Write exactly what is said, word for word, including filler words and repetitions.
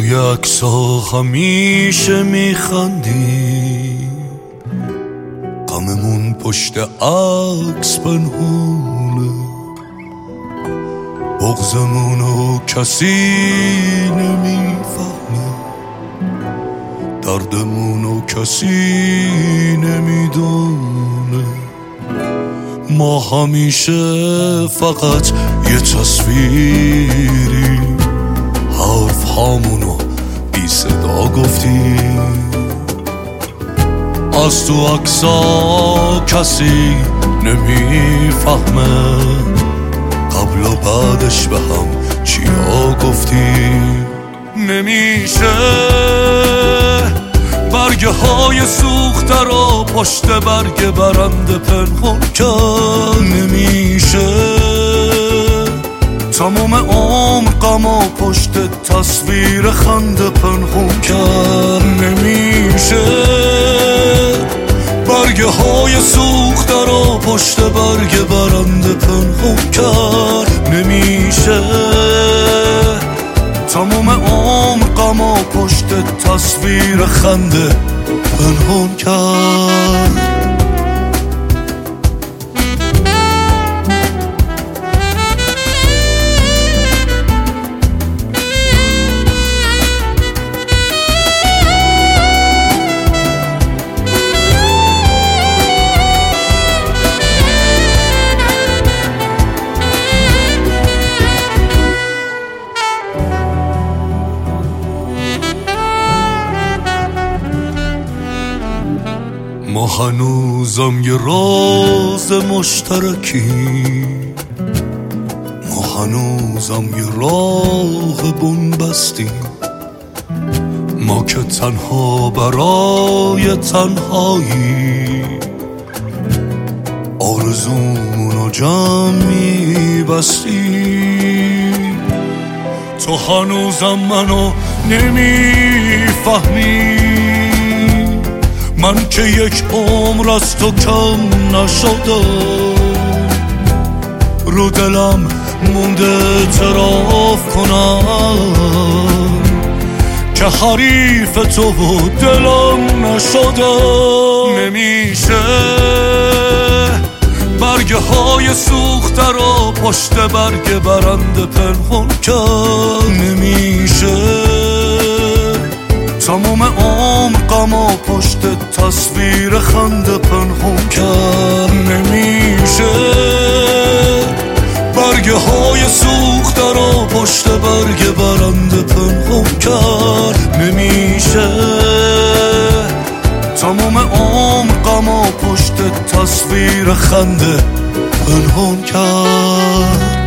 روی عکس‌ها همیشه میخندی، غممون پشت عکس پنهونه، بغضمونو کسی نمیفهمه، دردمونو کسی نمیدونه. ما همیشه فقط یه تصویری، حرف هامونو بی صدا گفتیم، از تو عکسا کسی نمیفهمه، قبل و بعدش به هم چیا گفتیم. نمیشه برگه های سوخته را پشت برگ برنده پنهان کرد. نمیشه تمام عمر غم و پشت تصویر خنده پنهان کرد. نمیشه برگه های سوخته را پشت برگ برنده پنهان کرد. نمیشه تمام عمر غم و پشت تصویر خنده پنهان کرد. ما هنوزم یه راز مشترکی، ما هنوزم یه راه بنبستیم، ما که تنها برای تنهایی آرزومونو جمع میبستیم. تو هنوزم منو نمیفهمی، من که یک عمر از تو کم نشدم، رو دلم مونده اعتراف کنم که حریف تو و دلم نشدم. نمیشه برگه های سوخته را پشت برگ برنده پنهان کرد. نمیشه تمام عمر غم و پشت تصویر خنده پنهان کرد. نمیشه برگه های سوخته را پشت برگ برنده پنهان کرد. نمیشه تمام عمر غم و پشت تصویر خنده پنهان کرد.